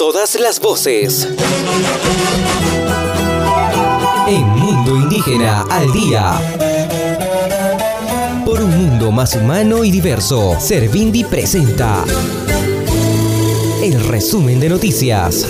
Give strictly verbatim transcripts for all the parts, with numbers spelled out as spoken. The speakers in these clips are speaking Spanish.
Todas las voces. En Mundo Indígena al Día. Por un mundo más humano y diverso, Servindi presenta el resumen de noticias.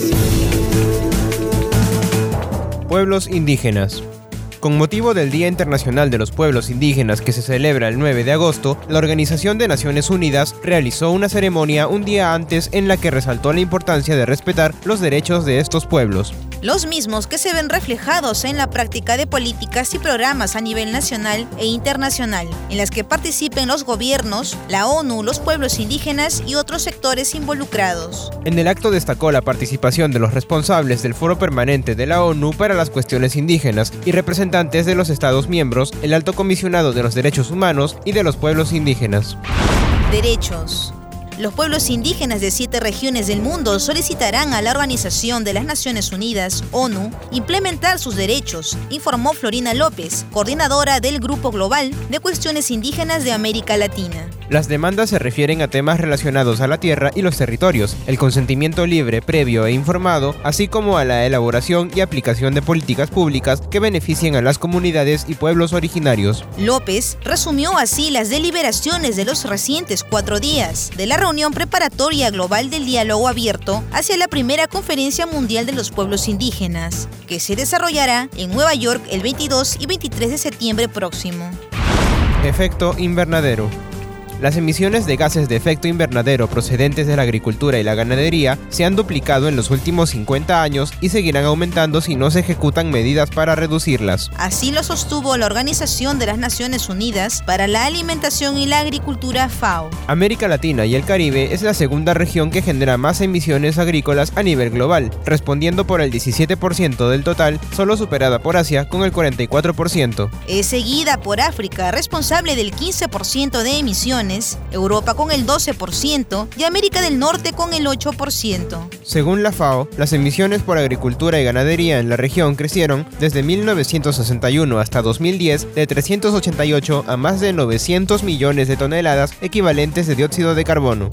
Pueblos indígenas. Con motivo del Día Internacional de los Pueblos Indígenas que se celebra el nueve de agosto, la Organización de Naciones Unidas realizó una ceremonia un día antes en la que resaltó la importancia de respetar los derechos de estos pueblos. Los mismos que se ven reflejados en la práctica de políticas y programas a nivel nacional e internacional, en las que participen los gobiernos, la ONU, los pueblos indígenas y otros sectores involucrados. En el acto destacó la participación de los responsables del Foro Permanente de la ONU para las Cuestiones Indígenas y representantes de los Estados miembros, el Alto Comisionado de los Derechos Humanos y de los pueblos indígenas. Derechos. Los pueblos indígenas de siete regiones del mundo solicitarán a la Organización de las Naciones Unidas, ONU, implementar sus derechos, informó Florina López, coordinadora del Grupo Global de Cuestiones Indígenas de América Latina. Las demandas se refieren a temas relacionados a la tierra y los territorios, el consentimiento libre, previo e informado, así como a la elaboración y aplicación de políticas públicas que beneficien a las comunidades y pueblos originarios. López resumió así las deliberaciones de los recientes cuatro días de la reunión preparatoria global del diálogo abierto hacia la primera Conferencia Mundial de los Pueblos Indígenas, que se desarrollará en Nueva York el veintidós y veintitrés de septiembre próximo. Efecto invernadero. Las emisiones de gases de efecto invernadero procedentes de la agricultura y la ganadería se han duplicado en los últimos cincuenta años y seguirán aumentando si no se ejecutan medidas para reducirlas. Así lo sostuvo la Organización de las Naciones Unidas para la Alimentación y la Agricultura, FAO. América Latina y el Caribe es la segunda región que genera más emisiones agrícolas a nivel global, respondiendo por el diecisiete por ciento del total, solo superada por Asia con el cuarenta y cuatro por ciento. Es seguida por África, responsable del quince por ciento de emisiones, Europa con el doce por ciento y América del Norte con el ocho por ciento. Según la FAO, las emisiones por agricultura y ganadería en la región crecieron desde mil novecientos sesenta y uno hasta dos mil diez de trescientos ochenta y ocho a más de novecientos millones de toneladas equivalentes de dióxido de carbono.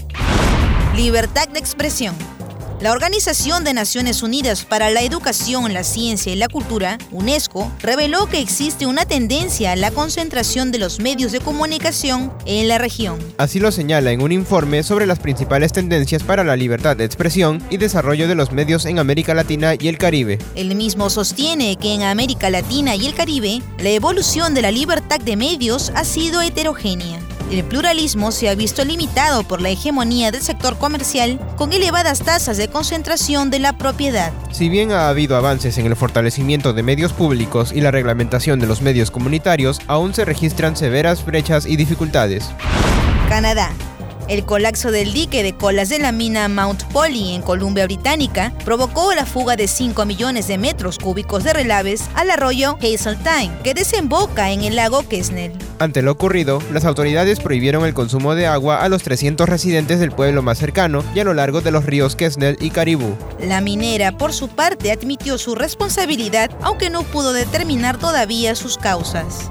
Libertad de expresión. La Organización de Naciones Unidas para la Educación, la Ciencia y la Cultura, UNESCO, reveló que existe una tendencia a la concentración de los medios de comunicación en la región. Así lo señala en un informe sobre las principales tendencias para la libertad de expresión y desarrollo de los medios en América Latina y el Caribe. El mismo sostiene que en América Latina y el Caribe, la evolución de la libertad de medios ha sido heterogénea. El pluralismo se ha visto limitado por la hegemonía del sector comercial con elevadas tasas de concentración de la propiedad. Si bien ha habido avances en el fortalecimiento de medios públicos y la reglamentación de los medios comunitarios, aún se registran severas brechas y dificultades. Canadá. El colapso del dique de colas de la mina Mount Polley en Columbia Británica provocó la fuga de cinco millones de metros cúbicos de relaves al arroyo Hazeltine, que desemboca en el lago Quesnel. Ante lo ocurrido, las autoridades prohibieron el consumo de agua a los trescientos residentes del pueblo más cercano y a lo largo de los ríos Quesnel y Caribou. La minera, por su parte, admitió su responsabilidad, aunque no pudo determinar todavía sus causas.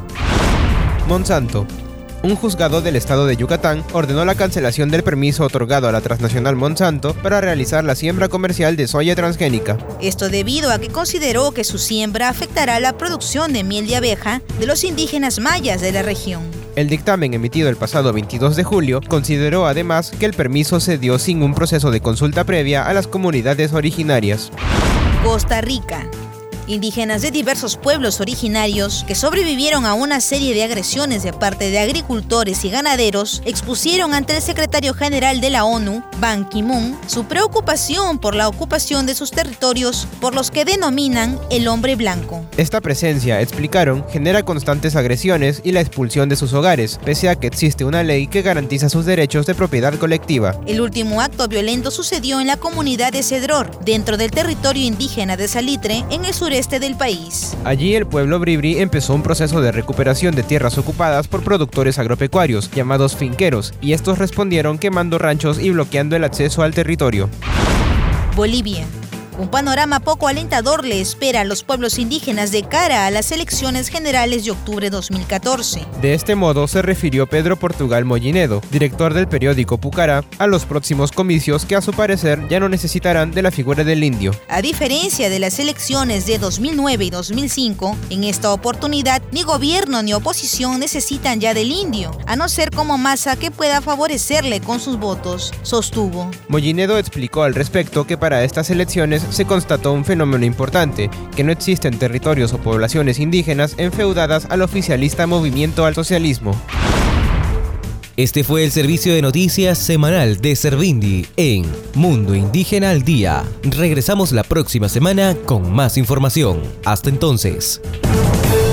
Monsanto. Un juzgado del estado de Yucatán ordenó la cancelación del permiso otorgado a la transnacional Monsanto para realizar la siembra comercial de soya transgénica. Esto debido a que consideró que su siembra afectará la producción de miel de abeja de los indígenas mayas de la región. El dictamen emitido el pasado veintidós de julio consideró además que el permiso se dio sin un proceso de consulta previa a las comunidades originarias. Costa Rica. Indígenas de diversos pueblos originarios que sobrevivieron a una serie de agresiones de parte de agricultores y ganaderos expusieron ante el secretario general de la ONU, Ban Ki-moon, su preocupación por la ocupación de sus territorios por los que denominan el hombre blanco. Esta presencia, explicaron, genera constantes agresiones y la expulsión de sus hogares, pese a que existe una ley que garantiza sus derechos de propiedad colectiva. El último acto violento sucedió en la comunidad de Cedror, dentro del territorio indígena de Salitre, en el sureste del país. Allí el pueblo bribri empezó un proceso de recuperación de tierras ocupadas por productores agropecuarios, llamados finqueros, y estos respondieron quemando ranchos y bloqueando el acceso al territorio. Bolivia. Un panorama poco alentador le espera a los pueblos indígenas de cara a las elecciones generales de octubre de dos mil catorce. De este modo se refirió Pedro Portugal Mollinedo, director del periódico Pucará, a los próximos comicios que a su parecer ya no necesitarán de la figura del indio. A diferencia de las elecciones de dos mil nueve y dos mil cinco, en esta oportunidad ni gobierno ni oposición necesitan ya del indio, a no ser como masa que pueda favorecerle con sus votos, sostuvo. Mollinedo explicó al respecto que para estas elecciones se constató un fenómeno importante, que no existen territorios o poblaciones indígenas enfeudadas al oficialista Movimiento al Socialismo. Este fue el servicio de noticias semanal de Servindi en Mundo Indígena al Día. Regresamos la próxima semana con más información. Hasta entonces.